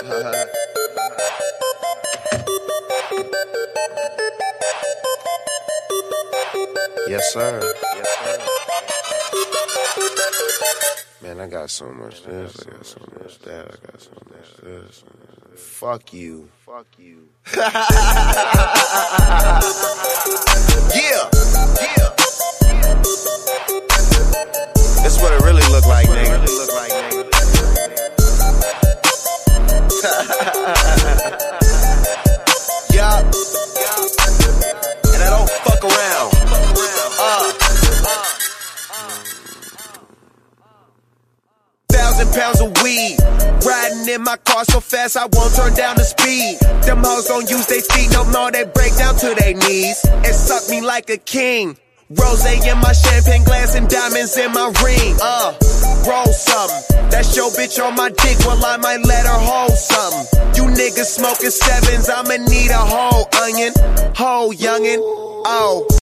Yes, sir. Yes, sir. Man, I got so much this, I got so much that, I got so much this. Fuck you. Fuck you. Yeah. This what it really look like, nigga. Yup. And I don't fuck around. 1,000 pounds of weed. Riding in my car so fast I won't turn down the speed. Them hoes don't use they feet no more, they break down to their knees and suck me like a king. Rose in my champagne glass and diamonds in my ring. Roll something. That's your bitch on my dick, well I might let her hold something. You niggas smoking sevens, I'ma need a whole onion. Whole youngin', oh.